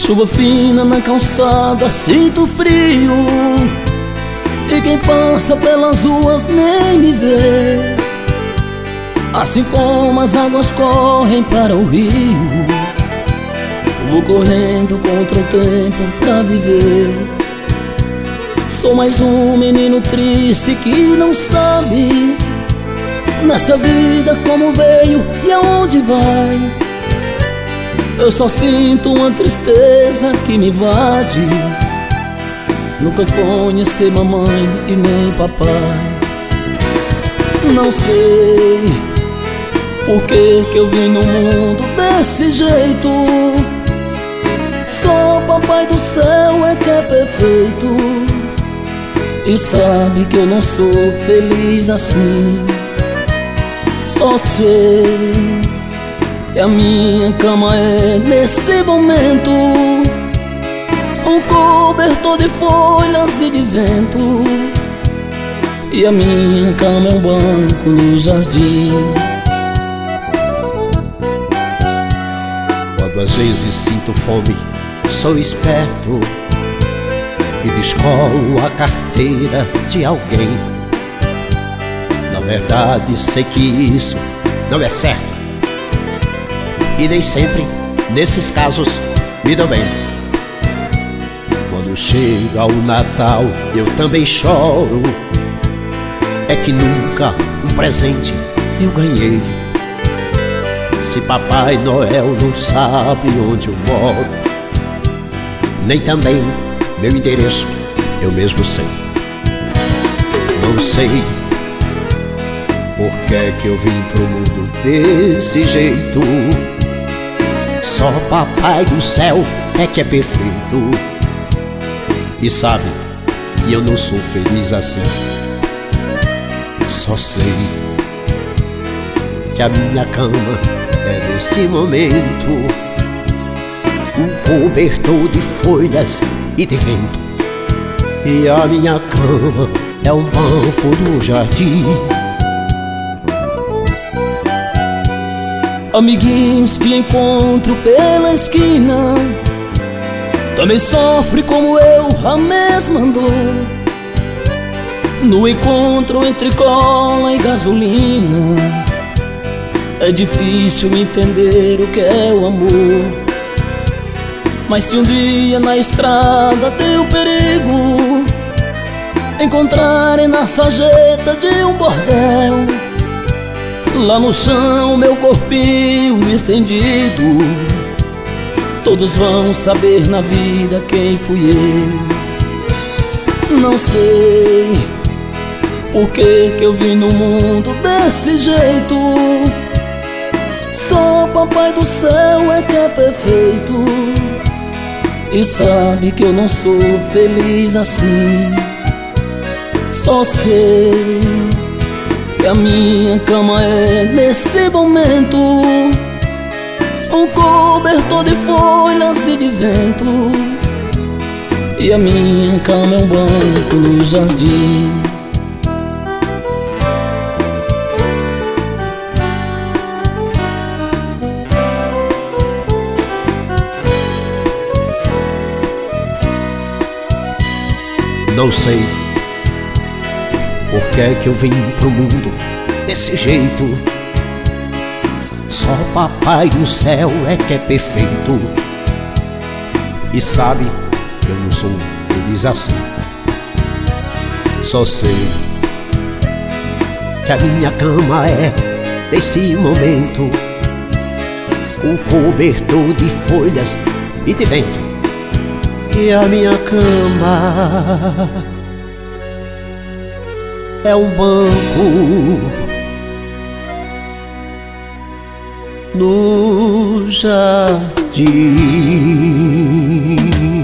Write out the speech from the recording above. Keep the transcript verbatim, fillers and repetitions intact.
Chuva fina na calçada, sinto frio, e quem passa pelas ruas nem me vê. Assim como as águas correm para o rio, vou correndo contra o tempo pra viver. Sou mais um menino triste que não sabe nessa vida como veio e aonde vai. Eu só sinto uma tristeza que me invade. Nunca conheci mamãe e nem papai. Não sei por que que eu vim no mundo desse jeito. Só o papai do céu é que é perfeito e sabe que eu não sou feliz assim. Só sei que a minha cama é, nesse momento, um cobertor de folhas e de vento, e a minha cama é um banco no jardim. Quando às vezes sinto fome, sou esperto e descolo a carteira de alguém. Na verdade sei que isso não é certo, e nem sempre, nesses casos, me dou bem. Quando chega o Natal, eu também choro. É que nunca um presente eu ganhei. Se Papai Noel não sabe onde eu moro, nem também meu endereço eu mesmo sei. Não sei por que que eu vim pro mundo desse jeito. Só Papai do céu é que é perfeito e sabe que eu não sou feliz assim. Só sei que a minha cama é nesse momento um cobertor de folhas e de vento, e a minha cama é um banco do jardim. Amiguinhos que encontro pela esquina também sofre como eu a mesma dor. No encontro entre cola e gasolina é difícil entender o que é o amor. Mas se um dia na estrada deu perigo encontrarem na sarjeta de um bordel, lá no chão meu corpinho estendido, todos vão saber na vida quem fui eu. Não sei por que que eu vim no mundo desse jeito. Só o Papai do céu é que é perfeito e sabe que eu não sou feliz assim. Só sei que a minha cama é nesse momento um cobertor de folhas e de vento, e a minha cama é um banco no jardim. Não sei por que que eu vim pro mundo desse jeito. Só Papai do céu é que é perfeito e sabe que eu não sou feliz assim. Só sei que a minha cama é, nesse momento, um cobertor de folhas e de vento, e a minha cama é um banco no jardim.